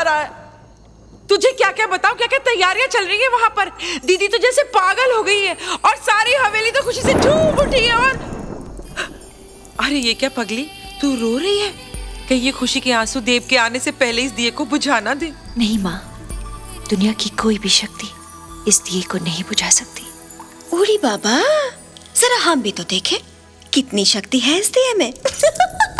रहा है। तुझे क्या क्या बताऊं, क्या क्या तैयारियां चल रही है वहां पर। दीदी तो जैसे पागल हो गई है और सारी हवेली तो खुशी से झूम उठी है। और अरे ये क्या पगली, तू रो रही है? कहीं ये खुशी के आंसू देव के आने से पहले इस दिए को बुझा ना दे। नहीं माँ, दुनिया की कोई भी शक्ति इस दिए को नहीं बुझा सकती। ओरी बाबा, जरा हम भी तो देखें कितनी शक्ति है इस दिए में।